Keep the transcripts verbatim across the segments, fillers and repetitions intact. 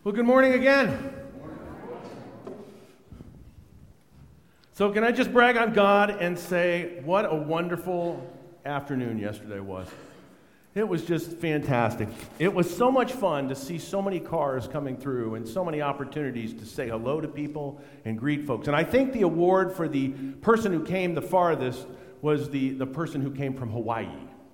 Well, good morning again. So can I just brag on God and say what a wonderful afternoon yesterday was. It was just fantastic. It was so much fun to see so many cars coming through and so many opportunities to say hello to people and greet folks. And I think the award for the person who came the farthest was the, the person who came from Hawaii.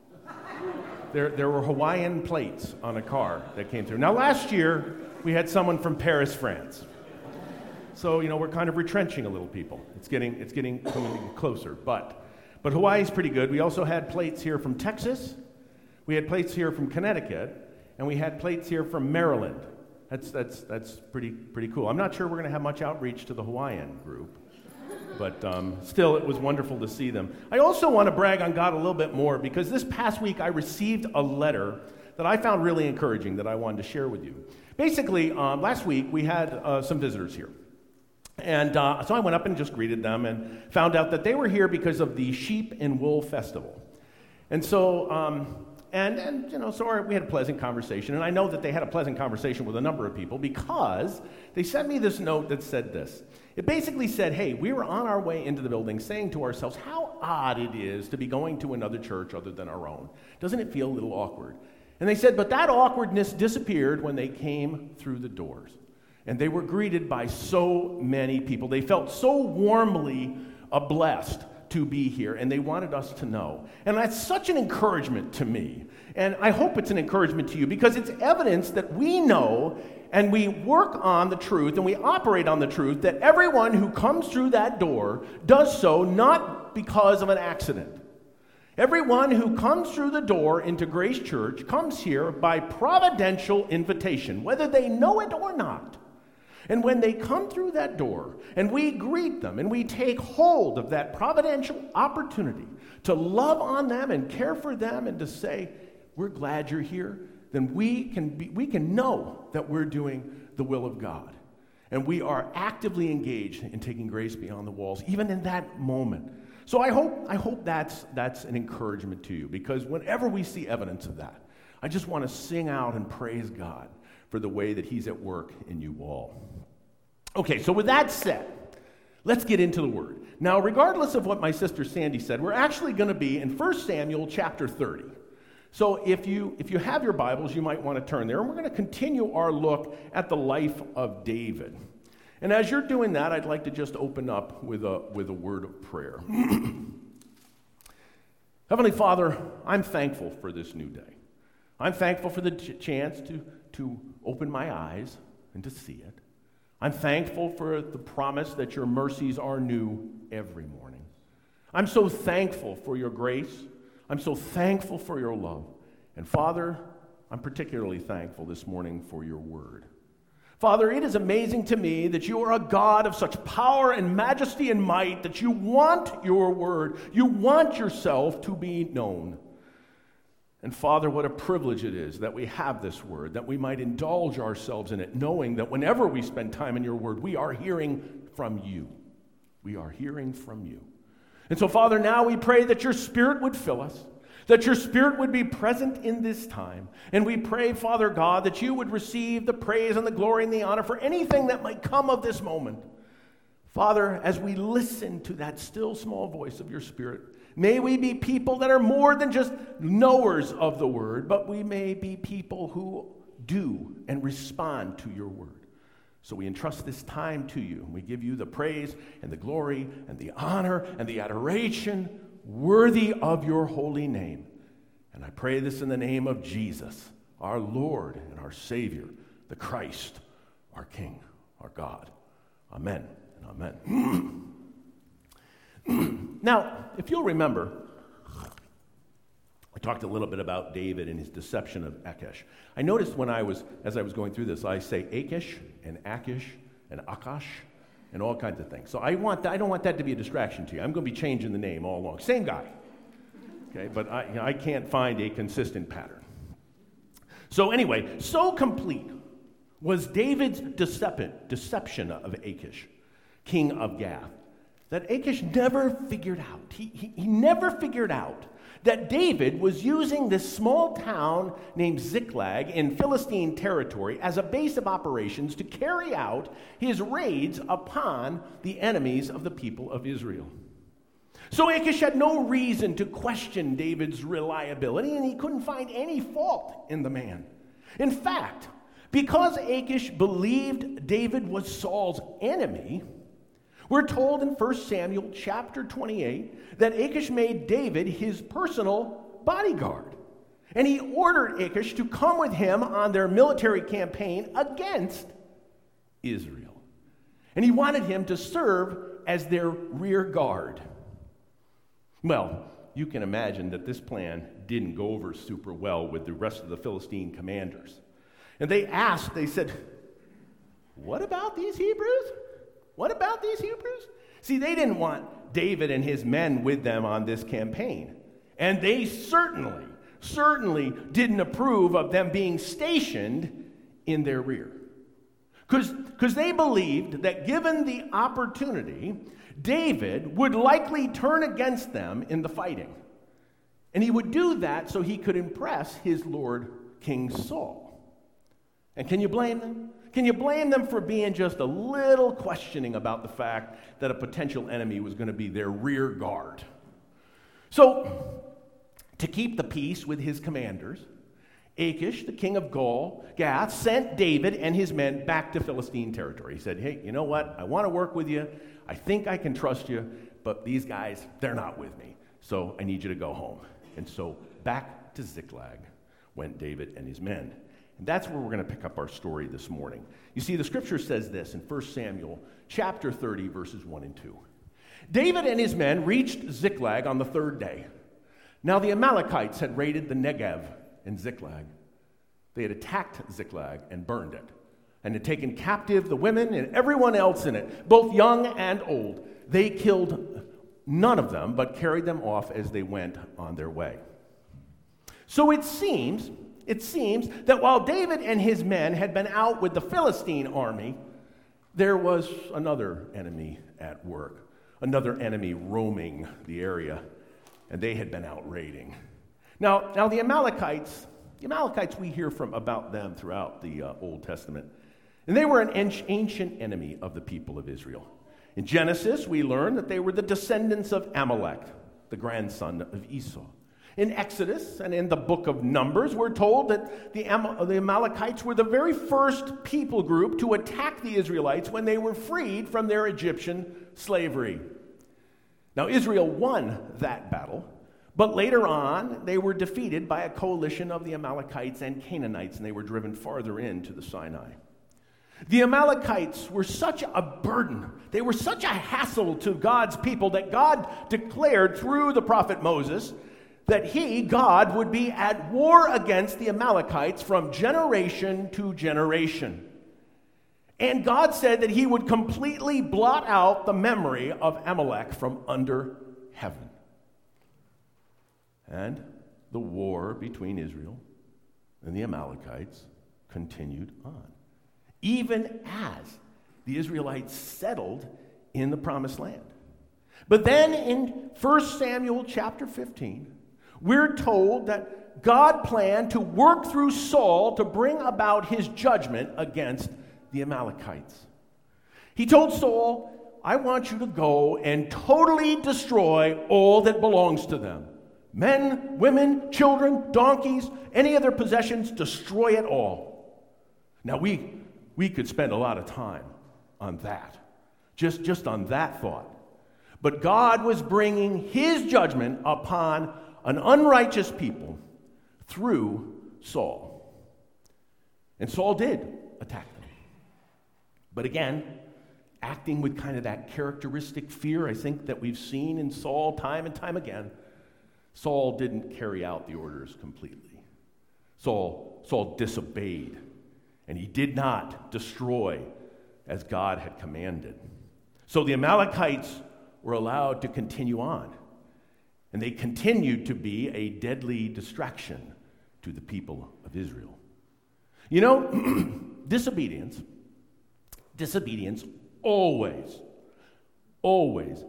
There, there were Hawaiian plates on a car that came through. Now, last year, we had someone from Paris, France. So, you know, we're kind of retrenching a little, people. It's getting, it's getting coming closer. But, but Hawaii's pretty good. We also had plates here from Texas. We had plates here from Connecticut. And we had plates here from Maryland. That's, that's, that's pretty, pretty cool. I'm not sure we're going to have much outreach to the Hawaiian group. But um, still, it was wonderful to see them. I also want to brag on God a little bit more because this past week I received a letter that I found really encouraging that I wanted to share with you. Basically, um, last week we had uh, some visitors here. And uh, so I went up and just greeted them and found out that they were here because of the Sheep and Wool Festival. And so, um, and, and you know, so our, we had a pleasant conversation. And I know that they had a pleasant conversation with a number of people because they sent me this note that said this. It basically said, hey, we were on our way into the building saying to ourselves how odd it is to be going to another church other than our own. Doesn't it feel a little awkward? And they said, but that awkwardness disappeared when they came through the doors. And they were greeted by so many people. They felt so warmly uh, blessed to be here, and they wanted us to know. And that's such an encouragement to me. And I hope it's an encouragement to you because it's evidence that we know and we work on the truth and we operate on the truth that everyone who comes through that door does so not because of an accident. Everyone who comes through the door into Grace Church comes here by providential invitation, whether they know it or not. And when they come through that door and we greet them and we take hold of that providential opportunity to love on them and care for them and to say, we're glad you're here, then we can be, we can know that we're doing the will of God. And we are actively engaged in taking Grace beyond the walls, even in that moment. So I hope I hope that's that's an encouragement to you, because whenever we see evidence of that, I just want to sing out and praise God for the way that He's at work in you all. Okay, so with that said, let's get into the Word. Now, regardless of what my sister Sandy said, we're actually going to be in First Samuel chapter thirty. So if you if you have your Bibles, you might want to turn there, and we're going to continue our look at the life of David. And as you're doing that, I'd like to just open up with a with a word of prayer. Heavenly Father, I'm thankful for this new day. I'm thankful for the ch- chance to, to open my eyes and to see it. I'm thankful for the promise that your mercies are new every morning. I'm so thankful for your grace. I'm so thankful for your love. And Father, I'm particularly thankful this morning for your word. Father, it is amazing to me that you are a God of such power and majesty and might that you want your word, you want yourself to be known. And Father, what a privilege it is that we have this word, that we might indulge ourselves in it, knowing that whenever we spend time in your word, we are hearing from you. We are hearing from you. And so, Father, now we pray that your Spirit would fill us, that your Spirit would be present in this time. And we pray, Father God, that you would receive the praise and the glory and the honor for anything that might come of this moment. Father, as we listen to that still small voice of your Spirit, may we be people that are more than just knowers of the word, but we may be people who do and respond to your word. So we entrust this time to you. We give you the praise and the glory and the honor and the adoration worthy of your holy name. And I pray this in the name of Jesus, our Lord and our Savior, the Christ, our King, our God. Amen and amen. Now, if you'll remember, I talked a little bit about David and his deception of Achish. I noticed when I was, as I was going through this, I say Achish and Achish and Akash and all kinds of things. So I want that, I don't want that to be a distraction to you. I'm going to be changing the name all along. Same guy, okay? But I, you know, I can't find a consistent pattern. So anyway, so complete was David's deception, deception of Achish, king of Gath, that Achish never figured out. He, he, he never figured out that David was using this small town named Ziklag in Philistine territory as a base of operations to carry out his raids upon the enemies of the people of Israel. So Achish had no reason to question David's reliability, and he couldn't find any fault in the man. In fact, because Achish believed David was Saul's enemy, we're told in First Samuel chapter twenty-eight that Achish made David his personal bodyguard. And he ordered Achish to come with him on their military campaign against Israel. And he wanted him to serve as their rear guard. Well, you can imagine that this plan didn't go over super well with the rest of the Philistine commanders. And they asked, they said, "What about these Hebrews? What about these Hebrews?" See, they didn't want David and his men with them on this campaign. And they certainly, certainly didn't approve of them being stationed in their rear. Because they believed that given the opportunity, David would likely turn against them in the fighting. And he would do that so he could impress his lord, King Saul. And can you blame them? Can you blame them for being just a little questioning about the fact that a potential enemy was going to be their rear guard? So, to keep the peace with his commanders, Achish, the king of Gaul, Gath, sent David and his men back to Philistine territory. He said, "Hey, you know what? I want to work with you. I think I can trust you, but these guys, they're not with me. So I need you to go home." And so back to Ziklag went David and his men. And that's where we're going to pick up our story this morning. You see, the scripture says this in First Samuel chapter thirty, verses one and two. David and his men reached Ziklag on the third day. Now the Amalekites had raided the Negev and Ziklag. They had attacked Ziklag and burned it, and had taken captive the women and everyone else in it, both young and old. They killed none of them, but carried them off as they went on their way. So it seems, it seems that while David and his men had been out with the Philistine army, there was another enemy at work, another enemy roaming the area, and they had been out raiding. Now, now the Amalekites, the Amalekites, we hear from about them throughout the uh, Old Testament, and they were an ancient enemy of the people of Israel. In Genesis, we learn that they were the descendants of Amalek, the grandson of Esau. In Exodus and in the book of Numbers, we're told that the, Am- the Amalekites were the very first people group to attack the Israelites when they were freed from their Egyptian slavery. Now, Israel won that battle, but later on, they were defeated by a coalition of the Amalekites and Canaanites, and they were driven farther into the Sinai. The Amalekites were such a burden, they were such a hassle to God's people that God declared through the prophet Moses that he, God, would be at war against the Amalekites from generation to generation. And God said that he would completely blot out the memory of Amalek from under heaven. And the war between Israel and the Amalekites continued on, even as the Israelites settled in the promised land. But then in First Samuel chapter fifteen, we're told that God planned to work through Saul to bring about his judgment against the Amalekites. He told Saul, "I want you to go and totally destroy all that belongs to them. Men, women, children, donkeys, any of their possessions, destroy it all." Now, we, we could spend a lot of time on that, just, just on that thought. But God was bringing his judgment upon an unrighteous people through Saul. And Saul did attack them. But again, acting with kind of that characteristic fear, I think, that we've seen in Saul time and time again, Saul didn't carry out the orders completely. Saul, Saul disobeyed, and he did not destroy as God had commanded. So the Amalekites were allowed to continue on, and they continued to be a deadly distraction to the people of Israel. You know, disobedience, disobedience always, always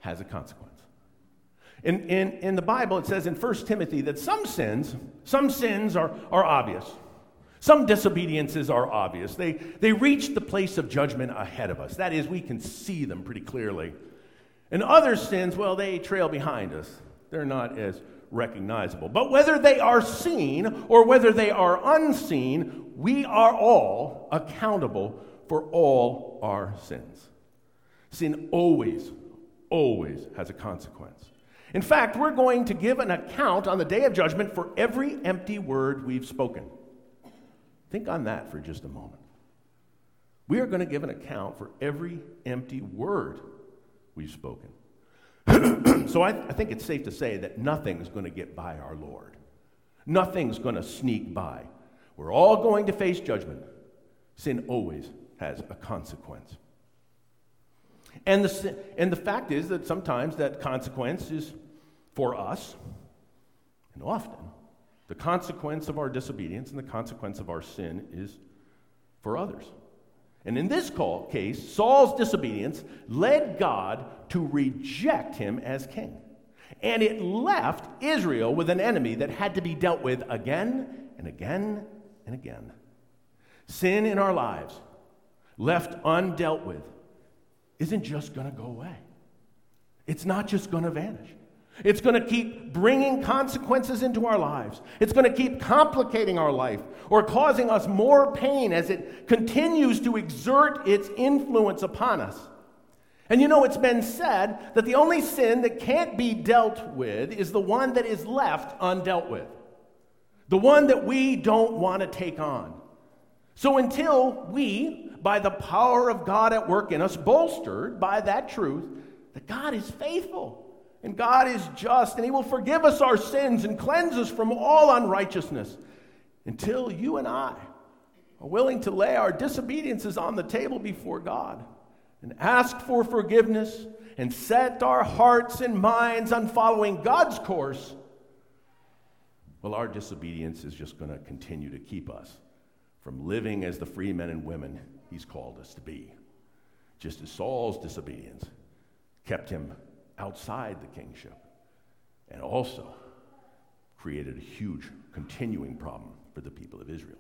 has a consequence. In, in, in the Bible, it says in First Timothy that some sins, some sins are, are obvious. Some disobediences are obvious. They, they reach the place of judgment ahead of us. That is, we can see them pretty clearly. And other sins, well, they trail behind us. They're not as recognizable. But whether they are seen or whether they are unseen, we are all accountable for all our sins. Sin always, always has a consequence. In fact, we're going to give an account on the day of judgment for every empty word we've spoken. Think on that for just a moment. We are going to give an account for every empty word we've spoken. So I, I think it's safe to say that nothing's going to get by our Lord. Nothing's going to sneak by. We're all going to face judgment. Sin always has a consequence. And the, and the fact is that sometimes that consequence is for us, and often the consequence of our disobedience and the consequence of our sin is for others. And in this call, case, Saul's disobedience led God to reject him as king. And it left Israel with an enemy that had to be dealt with again and again and again. Sin in our lives, left undealt with, isn't just going to go away. It's not just going to vanish. It's going to keep bringing consequences into our lives. It's going to keep complicating our life or causing us more pain as it continues to exert its influence upon us. And you know, it's been said that the only sin that can't be dealt with is the one that is left undealt with. The one that we don't want to take on. So until we, by the power of God at work in us, bolstered by that truth, that God is faithful and God is just and He will forgive us our sins and cleanse us from all unrighteousness, until you and I are willing to lay our disobediences on the table before God and ask for forgiveness and set our hearts and minds on following God's course, well, our disobedience is just going to continue to keep us from living as the free men and women He's called us to be. Just as Saul's disobedience kept him outside the kingship and also created a huge continuing problem for the people of Israel.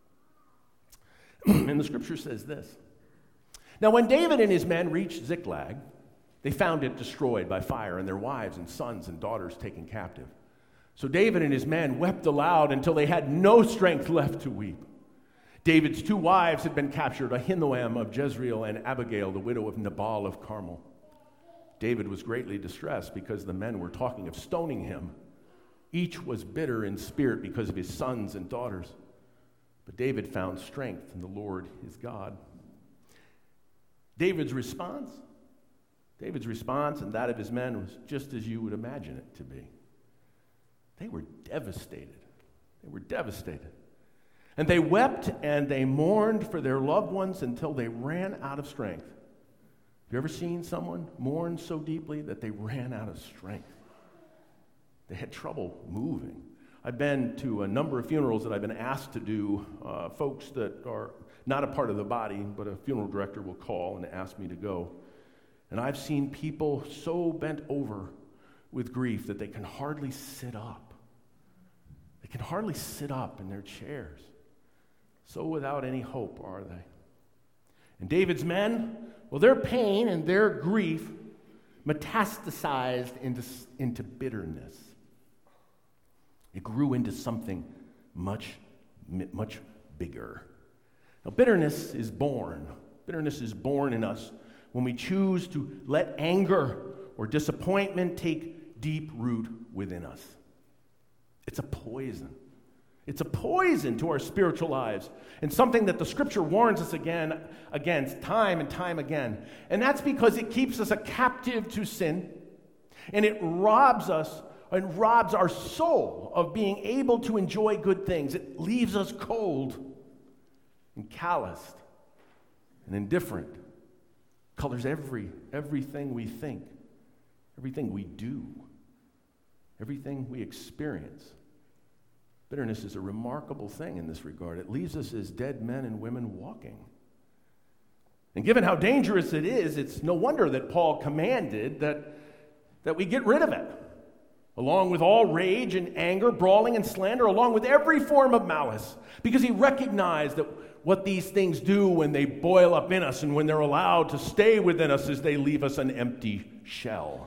And the scripture says this. Now, when David and his men reached Ziklag, they found it destroyed by fire and their wives and sons and daughters taken captive. So David and his men wept aloud until they had no strength left to weep. David's two wives had been captured, Ahinoam of Jezreel and Abigail, the widow of Nabal of Carmel. David was greatly distressed because the men were talking of stoning him. Each was bitter in spirit because of his sons and daughters. But David found strength in the Lord his God. David's response, David's response and that of his men was just as you would imagine it to be. They were devastated. They were devastated. And they wept and they mourned for their loved ones until they ran out of strength. Have you ever seen someone mourn so deeply that they ran out of strength? They had trouble moving. I've been to a number of funerals that I've been asked to do, uh, folks that are not a part of the body, but a funeral director will call and ask me to go. And I've seen people so bent over with grief that they can hardly sit up. They can hardly sit up in their chairs. So without any hope are they. And David's men, well, their pain and their grief metastasized into, into bitterness. It grew into something much, much bigger. Now, bitterness is born. Bitterness is born in us when we choose to let anger or disappointment take deep root within us. It's a poison. It's a poison to our spiritual lives, and something that the Scripture warns us again against time and time again. And that's because it keeps us a captive to sin, and it robs us and robs our soul of being able to enjoy good things. It leaves us cold and calloused and indifferent. Colors every everything we think, everything we do, everything we experience. Bitterness is a remarkable thing in this regard. It leaves us as dead men and women walking. And given how dangerous it is, it's no wonder that Paul commanded that that we get rid of it, along with all rage and anger, brawling and slander, along with every form of malice, because he recognized that what these things do when they boil up in us and when they're allowed to stay within us is they leave us an empty shell.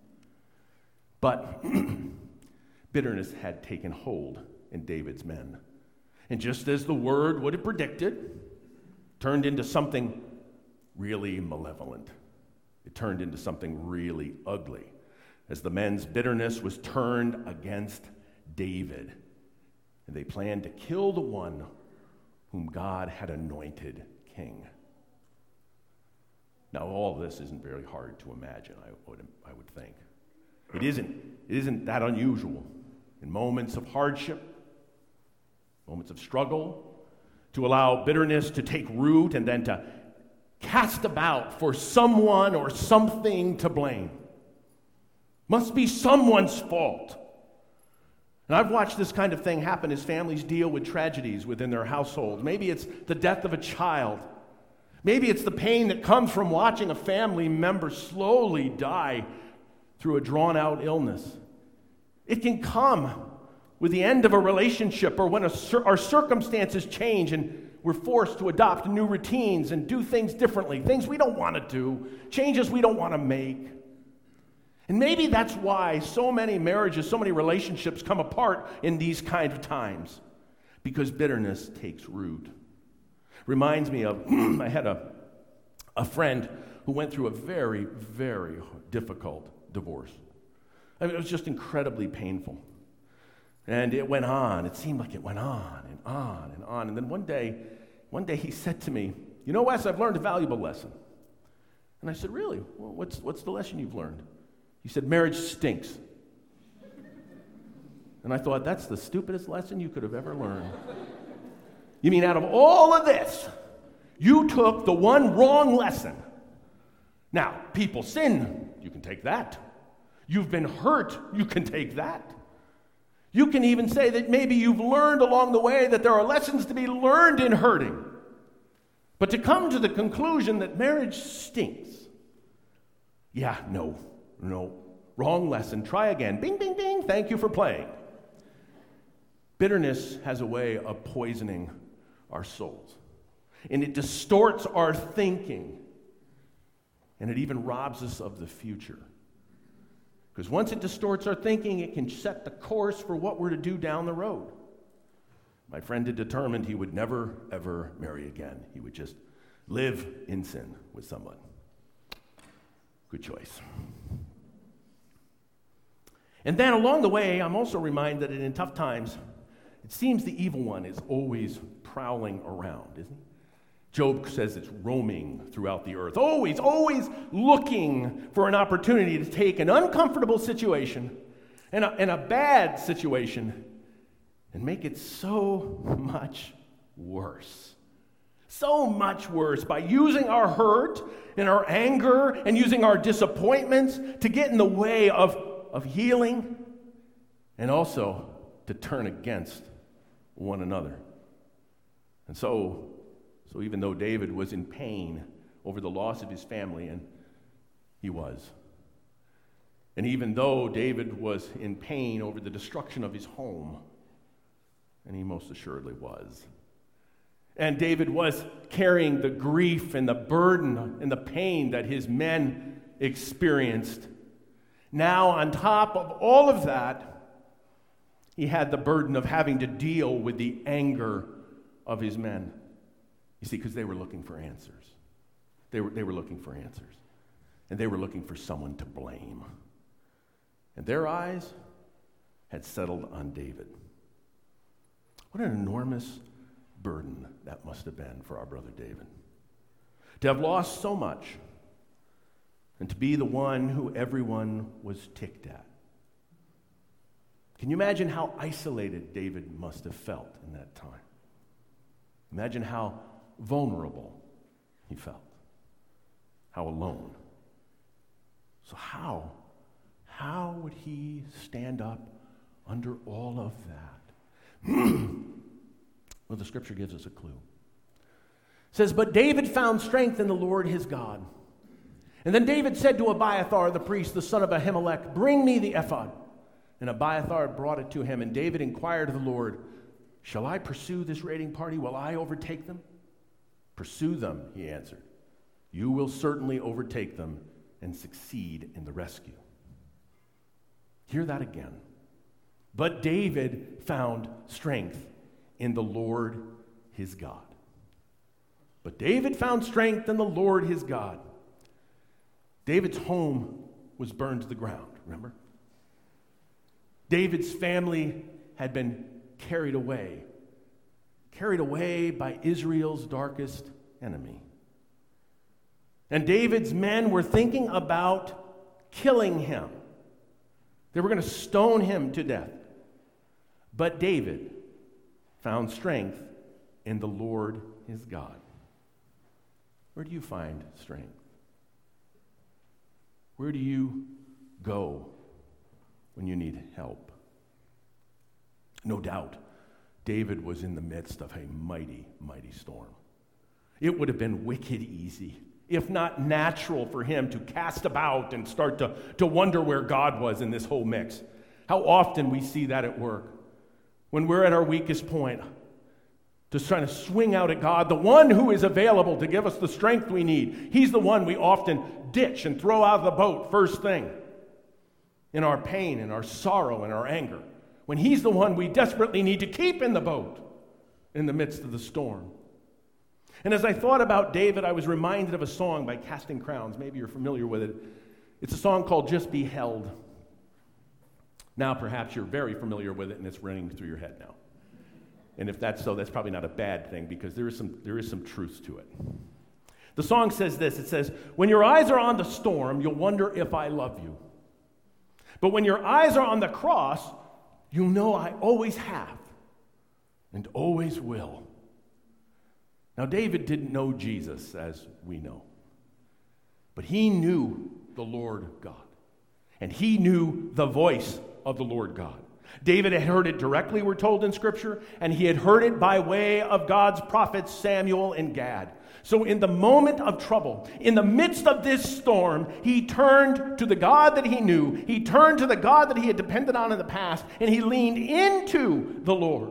But bitterness had taken hold in David's men. And just as the word would have predicted, turned into something really malevolent. It turned into something really ugly, as the men's bitterness was turned against David. And they planned to kill the one whom God had anointed king. Now, all of this isn't very hard to imagine, I would, I would think. It isn't, it isn't that unusual in moments of hardship, moments of struggle, to allow bitterness to take root and then to cast about for someone or something to blame. Must be someone's fault. And I've watched this kind of thing happen as families deal with tragedies within their households. Maybe it's the death of a child. Maybe it's the pain that comes from watching a family member slowly die through a drawn-out illness. It can come with the end of a relationship or when a, our circumstances change and we're forced to adopt new routines and do things differently, things we don't want to do, changes we don't want to make. And maybe that's why so many marriages, so many relationships come apart in these kind of times, because bitterness takes root. Reminds me of, I had a, a friend who went through a very, very difficult divorce. I mean, it was just incredibly painful. And it went on. It seemed like it went on and on and on. And then one day, one day he said to me, "You know, Wes, I've learned a valuable lesson." And I said, "Really? Well, what's, what's the lesson you've learned?" He said, "Marriage stinks." And I thought, that's the stupidest lesson you could have ever learned. You mean out of all of this, you took the one wrong lesson? Now, people sin. You can take that. You've been hurt. You can take that. You can even say that maybe you've learned along the way that there are lessons to be learned in hurting. But to come to the conclusion that marriage stinks, yeah, no. No, wrong lesson. Try again. Bing, bing, bing. Thank you for playing. Bitterness has a way of poisoning our souls. And it distorts our thinking. And it even robs us of the future. Because once it distorts our thinking, it can set the course for what we're to do down the road. My friend had determined he would never, ever marry again. He would just live in sin with someone. Good choice. And then along the way, I'm also reminded that in tough times, it seems the evil one is always prowling around, isn't he? Job says it's roaming throughout the earth, always, always looking for an opportunity to take an uncomfortable situation and a, and a bad situation and make it so much worse. So much worse by using our hurt and our anger and using our disappointments to get in the way of, of healing and also to turn against one another. And so, so even though David was in pain over the loss of his family, and he was, and even though David was in pain over the destruction of his home, and he most assuredly was, and David was carrying the grief and the burden and the pain that his men experienced. Now, on top of all of that, he had the burden of having to deal with the anger of his men. You see, because they were looking for answers. They were, they were looking for answers. And they were looking for someone to blame. And their eyes had settled on David. What an enormous burden that must have been for our brother David. To have lost so much and to be the one who everyone was ticked at. Can you imagine how isolated David must have felt in that time? Imagine how vulnerable he felt. How alone. So how? How would he stand up under all of that? Well, the scripture gives us a clue. It says, "But David found strength in the Lord his God. And then David said to Abiathar the priest, the son of Ahimelech, "Bring me the ephod." And Abiathar brought it to him, and David inquired of the Lord, "Shall I pursue this raiding party? Will I overtake them?" "Pursue them," he answered. "You will certainly overtake them and succeed in the rescue." Hear that again. But David found strength in the Lord his God. But David found strength in the Lord his God. David's home was burned to the ground, remember? David's family had been carried away, carried away by Israel's darkest enemy. And David's men were thinking about killing him. They were going to stone him to death. But David found strength in the Lord his God. Where do you find strength? Where do you go when you need help? No doubt, David was in the midst of a mighty, mighty storm. It would have been wicked easy, if not natural, for him to cast about and start to, to wonder where God was in this whole mix. How often we see that at work. When we're at our weakest point, just trying to swing out at God, the one who is available to give us the strength we need. He's the one we often ditch and throw out of the boat first thing in our pain, in our sorrow, in our anger, when he's the one we desperately need to keep in the boat in the midst of the storm. And as I thought about David, I was reminded of a song by Casting Crowns. Maybe you're familiar with it. It's a song called "Just Be Held." Now perhaps you're very familiar with it and it's running through your head now. And if that's so, that's probably not a bad thing, because there is some there is some truth to it. The song says this. It says, "When your eyes are on the storm, you'll wonder if I love you. But when your eyes are on the cross, you'll know I always have and always will." Now, David didn't know Jesus as we know, but he knew the Lord God, and he knew the voice of the Lord God. David had heard it directly, we're told in Scripture, and he had heard it by way of God's prophets Samuel and Gad. So in the moment of trouble, in the midst of this storm, he turned to the God that he knew. He turned to the God that he had depended on in the past, and he leaned into the Lord,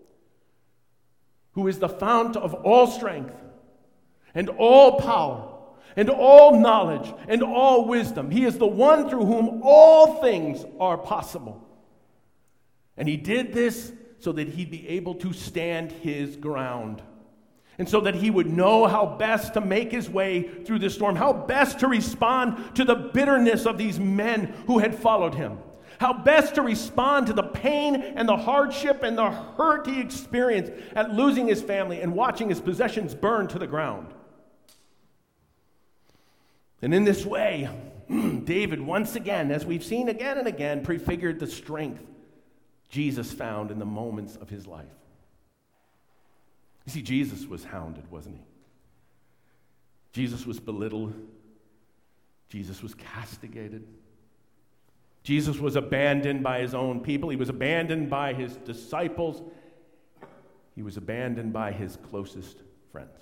who is the fount of all strength and all power and all knowledge and all wisdom. He is the one through whom all things are possible. And he did this so that he'd be able to stand his ground, and so that he would know how best to make his way through this storm, how best to respond to the bitterness of these men who had followed him, how best to respond to the pain and the hardship and the hurt he experienced at losing his family and watching his possessions burn to the ground. And in this way, David once again, as we've seen again and again, prefigured the strength Jesus found in the moments of his life. You see, Jesus was hounded, wasn't he? Jesus was belittled. Jesus was castigated. Jesus was abandoned by his own people. He was abandoned by his disciples. He was abandoned by his closest friends.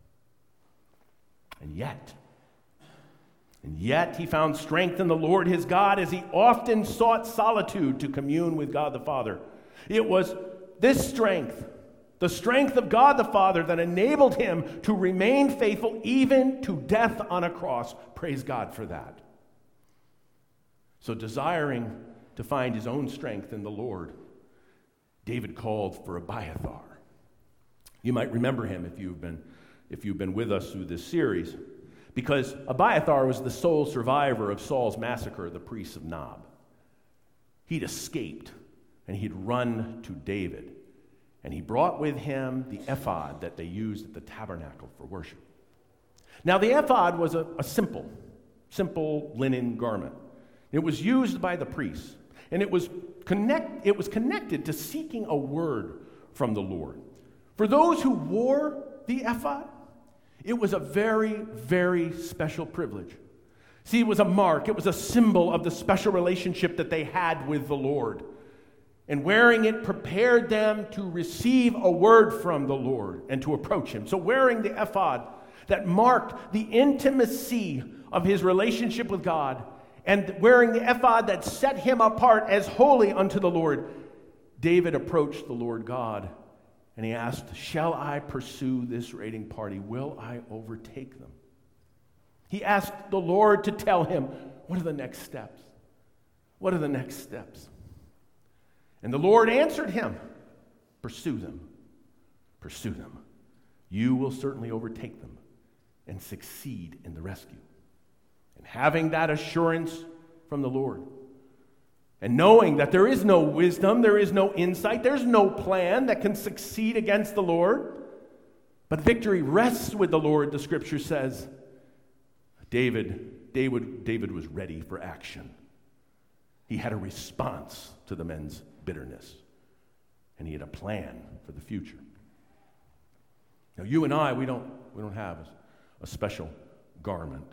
And yet, and yet he found strength in the Lord his God, as he often sought solitude to commune with God the Father. It was this strength, the strength of God the Father, that enabled him to remain faithful even to death on a cross. Praise God for that. So, desiring to find his own strength in the Lord, David called for Abiathar. You might remember him if you've been, if you've been with us through this series, because Abiathar was the sole survivor of Saul's massacre of the priests of Nob. He'd escaped, and he'd run to David, and he brought with him the ephod that they used at the tabernacle for worship. Now, the ephod was a, a simple, simple linen garment. It was used by the priests, and it was connect, it was connected to seeking a word from the Lord. For those who wore the ephod, it was a very, very special privilege. See, it was a mark, it was a symbol of the special relationship that they had with the Lord. And wearing it prepared them to receive a word from the Lord and to approach him. So wearing the ephod that marked the intimacy of his relationship with God, and wearing the ephod that set him apart as holy unto the Lord, David approached the Lord God, and he asked, shall I pursue this raiding party? Will I overtake them? He asked the Lord to tell him, what are the next steps? What are the next steps? And the Lord answered him, pursue them, pursue them. You will certainly overtake them and succeed in the rescue. And having that assurance from the Lord, and knowing that there is no wisdom, there is no insight, there's no plan that can succeed against the Lord, but victory rests with the Lord, the scripture says, David, David, David was ready for action. He had a response to the men's bitterness, and he had a plan for the future. Now, you and I, we don't, we don't have a, a special garment.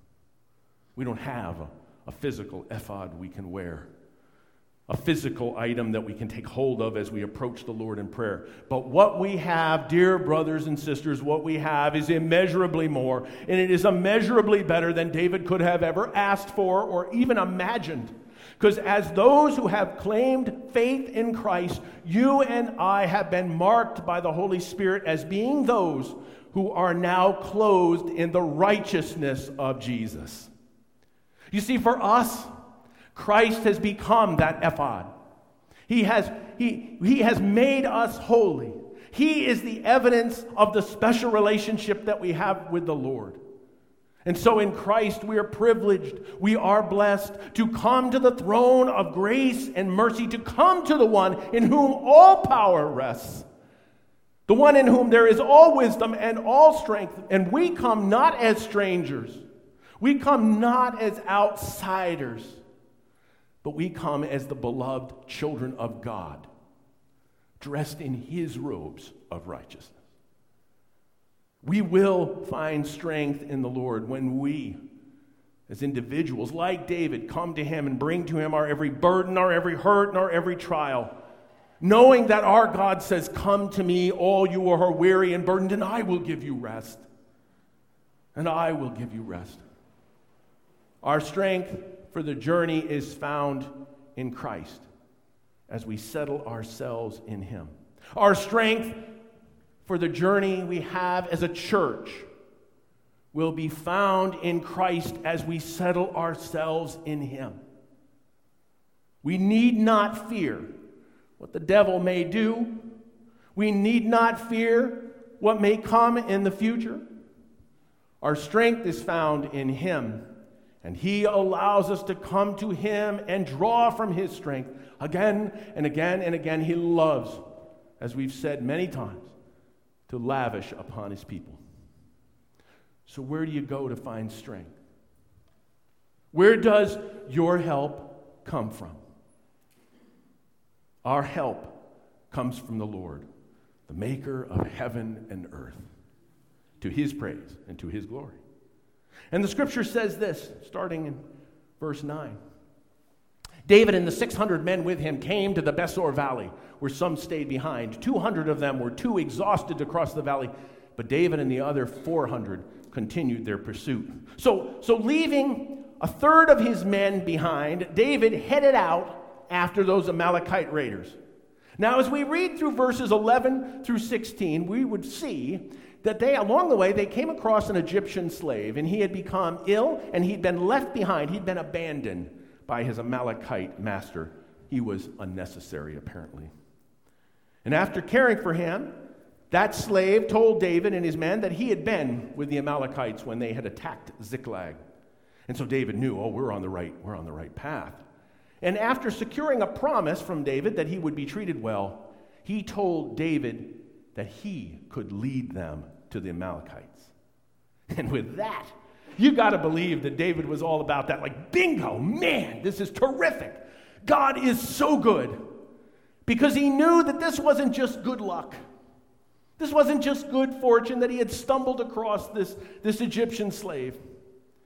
We don't have a, a physical ephod we can wear, a physical item that we can take hold of as we approach the Lord in prayer. But what we have, dear brothers and sisters, what we have is immeasurably more, and it is immeasurably better than David could have ever asked for or even imagined. Because as those who have claimed faith in Christ, you and I have been marked by the Holy Spirit as being those who are now clothed in the righteousness of Jesus. You see, for us, Christ has become that ephod. He has, he, he has made us holy. He is the evidence of the special relationship that we have with the Lord. And so in Christ we are privileged, we are blessed to come to the throne of grace and mercy, to come to the one in whom all power rests, the one in whom there is all wisdom and all strength. And we come not as strangers, we come not as outsiders, but we come as the beloved children of God, dressed in his robes of righteousness. We will find strength in the Lord when we, as individuals, like David, come to him and bring to him our every burden, our every hurt, and our every trial, knowing that our God says, come to me, all you who are weary and burdened, and I will give you rest. And I will give you rest. Our strength for the journey is found in Christ as we settle ourselves in him. Our strength for the journey we have as a church will be found in Christ as we settle ourselves in him. We need not fear what the devil may do. We need not fear what may come in the future. Our strength is found in him, and he allows us to come to him and draw from his strength again and again and again. He loves, as we've said many times, to lavish upon his people. So where do you go to find strength? Where does your help come from? Our help comes from the Lord, the maker of heaven and earth, to his praise and to his glory. And the scripture says this, starting in verse nine. David and the six hundred men with him came to the Besor Valley, where some stayed behind. two hundred of them were too exhausted to cross the valley, but David and the other four hundred continued their pursuit. So, so leaving a third of his men behind, David headed out after those Amalekite raiders. Now, as we read through verses eleven through sixteen, we would see that they, along the way, they came across an Egyptian slave, and he had become ill, and he'd been left behind. He'd been abandoned by his Amalekite master. He was unnecessary, apparently. And after caring for him, that slave told David and his men that he had been with the Amalekites when they had attacked Ziklag. And so David knew, oh, we're on the right, we're on the right path. And after securing a promise from David that he would be treated well, he told David that he could lead them to the Amalekites. And with that, you got to believe that David was all about that. Like, bingo, man, this is terrific. God is so good. Because he knew that this wasn't just good luck. This wasn't just good fortune that he had stumbled across this, this Egyptian slave.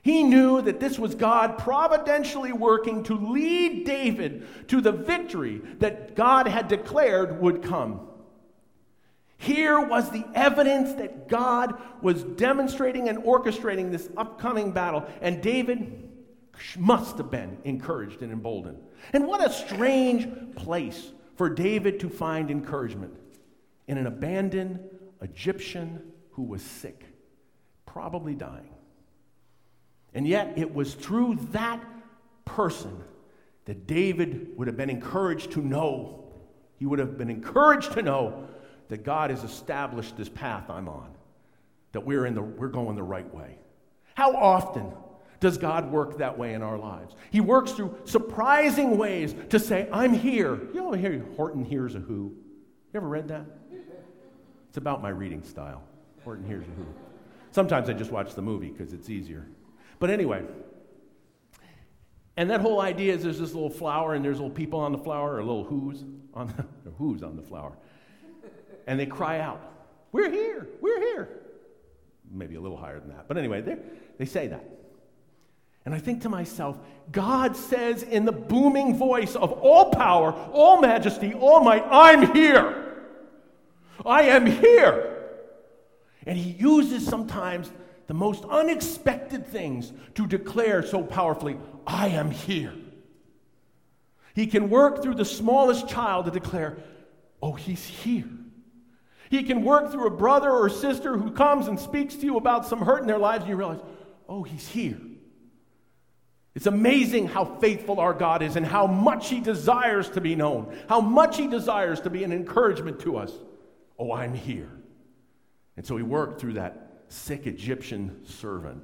He knew that this was God providentially working to lead David to the victory that God had declared would come. Here was the evidence that God was demonstrating and orchestrating this upcoming battle, and David must have been encouraged and emboldened. And what a strange place for David to find encouragement in an abandoned Egyptian who was sick, probably dying. And yet it was through that person that David would have been encouraged to know. He would have been encouraged to know that God has established this path I'm on, that we're in the we're going the right way. How often does God work that way in our lives? He works through surprising ways to say, I'm here. You know, here Horton Hears a Who. You ever read that? It's about my reading style. Horton Hears a Who. Sometimes I just watch the movie because it's easier. But anyway, and that whole idea is there's this little flower and there's little people on the flower, or little who's on the, who's on the flower. And they cry out, we're here, we're here. Maybe a little higher than that. But anyway, they say that. And I think to myself, God says in the booming voice of all power, all majesty, all might, I'm here. I am here. And he uses sometimes the most unexpected things to declare so powerfully, I am here. He can work through the smallest child to declare, oh, he's here. He can work through a brother or sister who comes and speaks to you about some hurt in their lives, and you realize, oh, he's here. It's amazing how faithful our God is and how much he desires to be known, how much he desires to be an encouragement to us. Oh, I'm here. And so he worked through that sick Egyptian servant.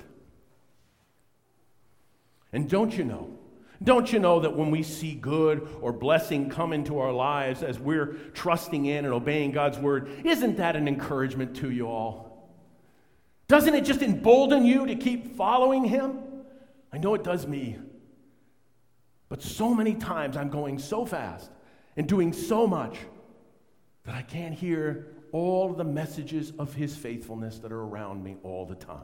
And don't you know, don't you know that when we see good or blessing come into our lives as we're trusting in and obeying God's word, isn't that an encouragement to you all? Doesn't it just embolden you to keep following him? I know it does me. But so many times I'm going so fast and doing so much that I can't hear all the messages of his faithfulness that are around me all the time.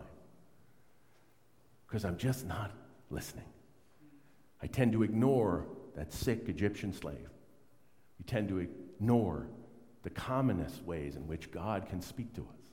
Because I'm just not listening. I tend to ignore that sick Egyptian slave. We tend to ignore the commonest ways in which God can speak to us.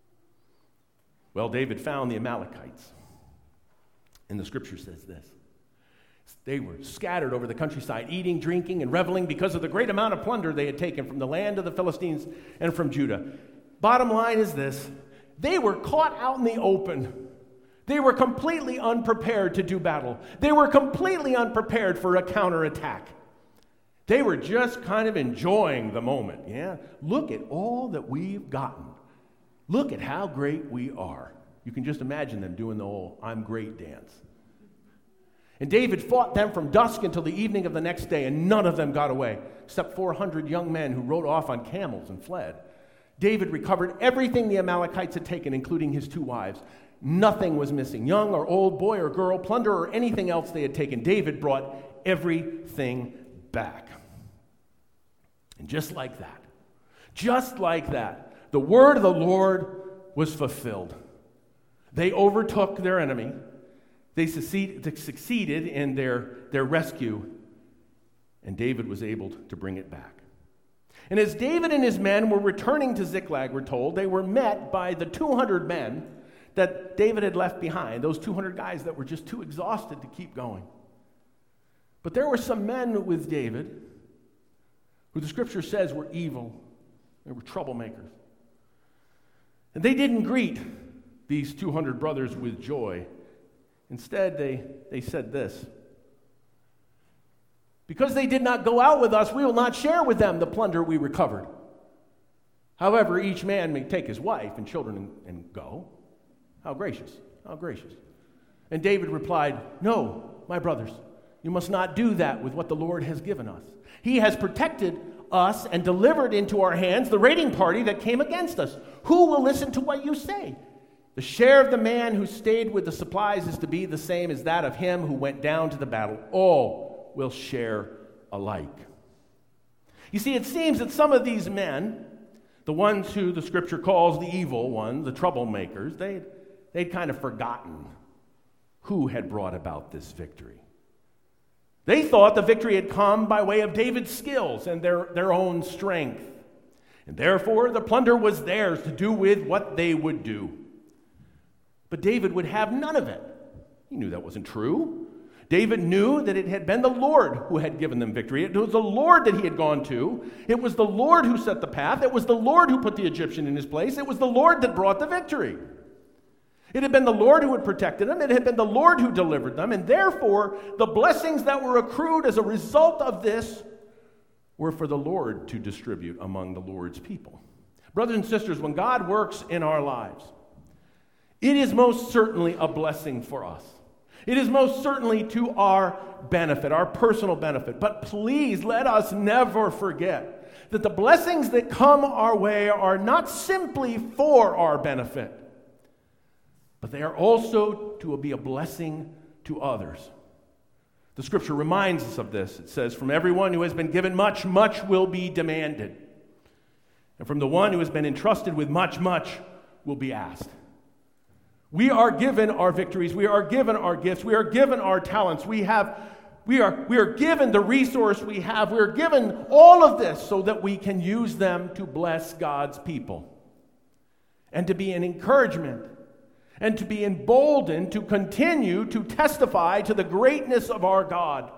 Well, David found the Amalekites. And the scripture says this. They were scattered over the countryside, eating, drinking, and reveling because of the great amount of plunder they had taken from the land of the Philistines and from Judah. Bottom line is this. They were caught out in the open. They were completely unprepared to do battle. They were completely unprepared for a counterattack. They were just kind of enjoying the moment. Yeah, look at all that we've gotten. Look at how great we are. You can just imagine them doing the whole I'm great dance. And David fought them from dusk until the evening of the next day, and none of them got away, except four hundred young men who rode off on camels and fled. David recovered everything the Amalekites had taken, including his two wives. Nothing was missing, young or old, boy or girl, plunder or anything else they had taken. David brought everything back. And just like that, just like that, the word of the Lord was fulfilled. They overtook their enemy. They succeeded in their, their rescue, and David was able to bring it back. And as David and his men were returning to Ziklag, we're told, they were met by the two hundred men that David had left behind, those two hundred guys that were just too exhausted to keep going. But there were some men with David who the scripture says were evil. They were troublemakers. And they didn't greet these two hundred brothers with joy. Instead, they, they said this. Because they did not go out with us, we will not share with them the plunder we recovered. However, each man may take his wife and children and, and go. How gracious, how gracious. And David replied, no, my brothers, you must not do that with what the Lord has given us. He has protected us and delivered into our hands the raiding party that came against us. Who will listen to what you say? The share of the man who stayed with the supplies is to be the same as that of him who went down to the battle. All will share alike. You see, it seems that some of these men, the ones who the scripture calls the evil ones, the troublemakers, they'd, they'd kind of forgotten who had brought about this victory. They thought the victory had come by way of David's skills and their, their own strength. And therefore, the plunder was theirs to do with what they would do. But David would have none of it. He knew that wasn't true. David knew that it had been the Lord who had given them victory. It was the Lord that he had gone to. It was the Lord who set the path. It was the Lord who put the Egyptian in his place. It was the Lord that brought the victory. It had been the Lord who had protected them. It had been the Lord who delivered them. And therefore, the blessings that were accrued as a result of this were for the Lord to distribute among the Lord's people. Brothers and sisters, when God works in our lives, it is most certainly a blessing for us. It is most certainly to our benefit, our personal benefit. But please let us never forget that the blessings that come our way are not simply for our benefit, but they are also to be a blessing to others. The scripture reminds us of this. It says, "From everyone who has been given much, much will be demanded. And from the one who has been entrusted with much, much will be asked." We are given our victories. We are given our gifts. We are given our talents. We have, we are, we are given the resource we have. We are given all of this so that we can use them to bless God's people and to be an encouragement and to be emboldened to continue to testify to the greatness of our God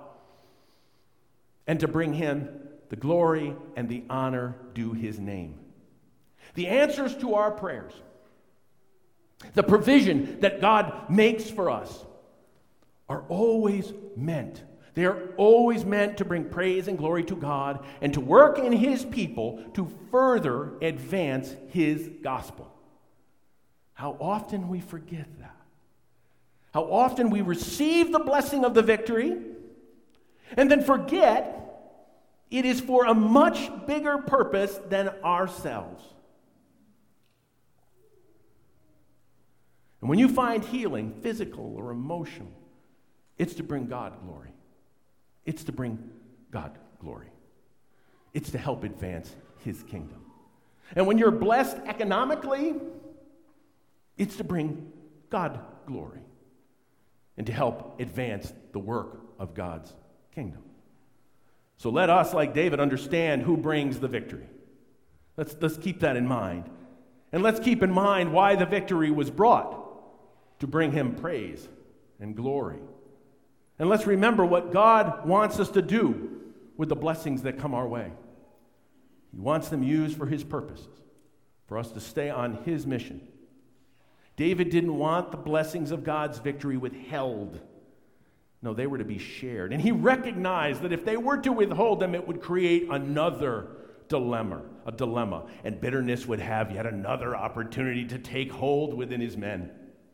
and to bring him the glory and the honor due his name. The answers to our prayers, the provision that God makes for us, are always meant. They are always meant to bring praise and glory to God and to work in his people to further advance his gospel. How often we forget that. How often we receive the blessing of the victory and then forget it is for a much bigger purpose than ourselves. And when you find healing, physical or emotional, it's to bring God glory. It's to bring God glory. It's to help advance his kingdom. And when you're blessed economically, it's to bring God glory and to help advance the work of God's kingdom. So let us, like David, understand who brings the victory. Let's, let's keep that in mind. And let's keep in mind why the victory was brought, to bring him praise and glory. And let's remember what God wants us to do with the blessings that come our way. He wants them used for his purposes, for us to stay on his mission. David didn't want the blessings of God's victory withheld. No, they were to be shared. And he recognized that if they were to withhold them, it would create another dilemma, a dilemma, and bitterness would have yet another opportunity to take hold within his men.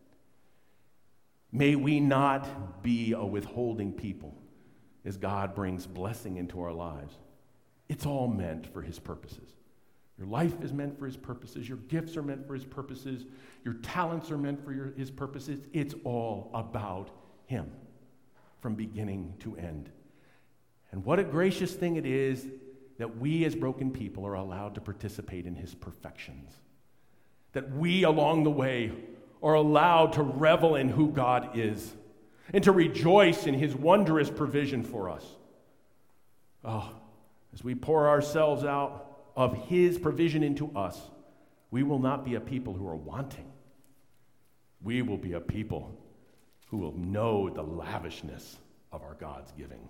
May we not be a withholding people as God brings blessing into our lives. It's all meant for his purposes. Your life is meant for his purposes. Your gifts are meant for his purposes. Your talents are meant for your, his purposes. It's all about him from beginning to end. And what a gracious thing it is that we as broken people are allowed to participate in his perfections. That we along the way are allowed to revel in who God is and to rejoice in his wondrous provision for us. Oh, as we pour ourselves out of his provision into us, we will not be a people who are wanting. We will be a people who will know the lavishness of our God's giving.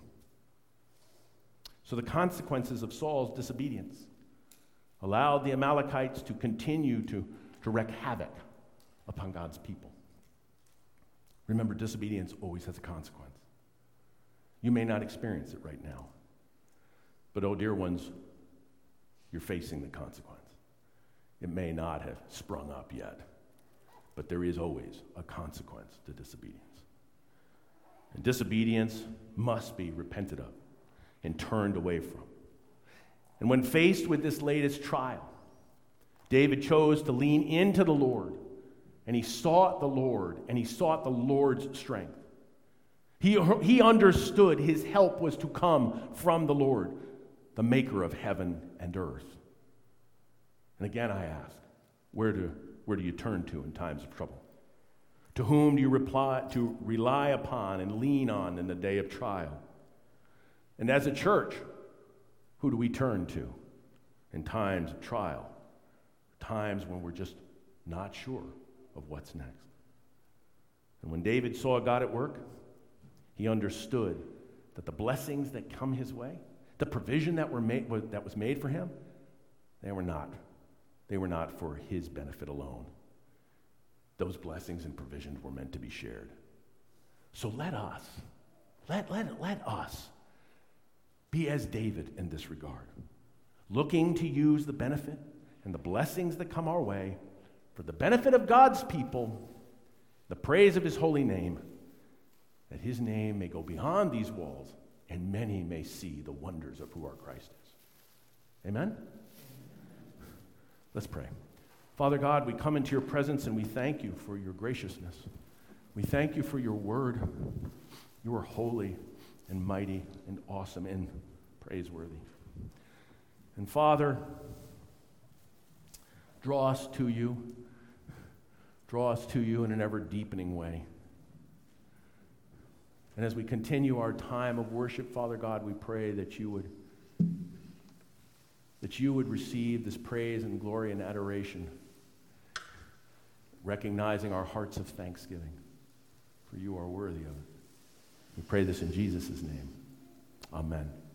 So the consequences of Saul's disobedience allowed the Amalekites to continue to, to wreak havoc upon God's people. Remember, disobedience always has a consequence. You may not experience it right now, but oh dear ones, you're facing the consequence. It may not have sprung up yet, but there is always a consequence to disobedience. And disobedience must be repented of and turned away from. And when faced with this latest trial, David chose to lean into the Lord, and he sought the Lord, and he sought the Lord's strength. He, he understood his help was to come from the Lord, the maker of heaven and earth. And again I ask, where do, where do you turn to in times of trouble? To whom do you reply, to rely upon and lean on in the day of trial? And as a church, who do we turn to in times of trial, times when we're just not sure of what's next? And when David saw God at work, he understood that the blessings that come his way, the provision that were made that was made for him, they were not. They were not for his benefit alone. Those blessings and provisions were meant to be shared. So let us, let, let, let us be as David in this regard, looking to use the benefit and the blessings that come our way for the benefit of God's people, the praise of his holy name, that his name may go beyond these walls and many may see the wonders of who our Christ is. Amen? Let's pray. Father God, we come into your presence and we thank you for your graciousness. We thank you for your word. You are holy and mighty and awesome and praiseworthy. And Father, draw us to you. Draw us to you in an ever-deepening way. And as we continue our time of worship, Father God, we pray that you would that you would receive this praise and glory and adoration, recognizing our hearts of thanksgiving, for you are worthy of it. We pray this in Jesus' name. Amen.